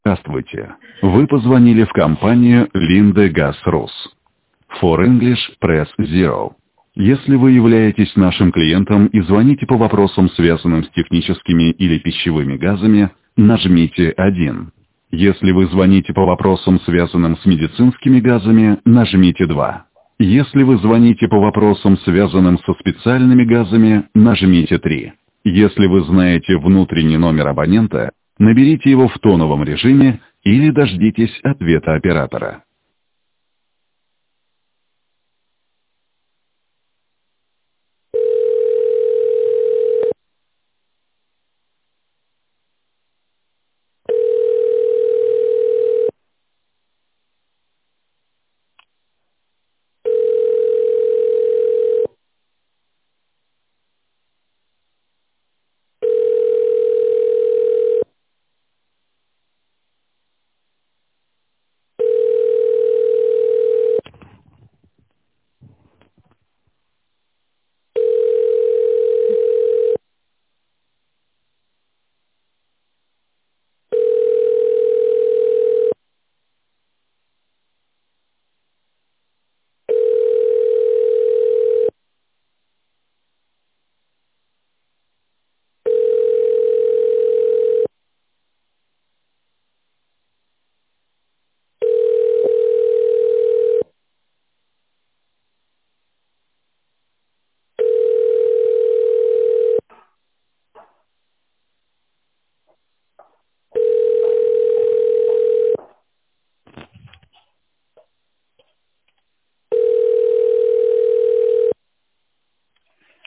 Здравствуйте. Вы позвонили в компанию Linde Gas Rus. For English, press 0. Если вы являетесь нашим клиентом и звоните по вопросам, связанным с техническими или пищевыми газами, нажмите 1. Если вы звоните по вопросам, связанным с медицинскими газами, нажмите 2. Если вы звоните по вопросам, связанным со специальными газами, нажмите 3. Если вы знаете внутренний номер абонента, наберите его в тоновом режиме или дождитесь ответа оператора.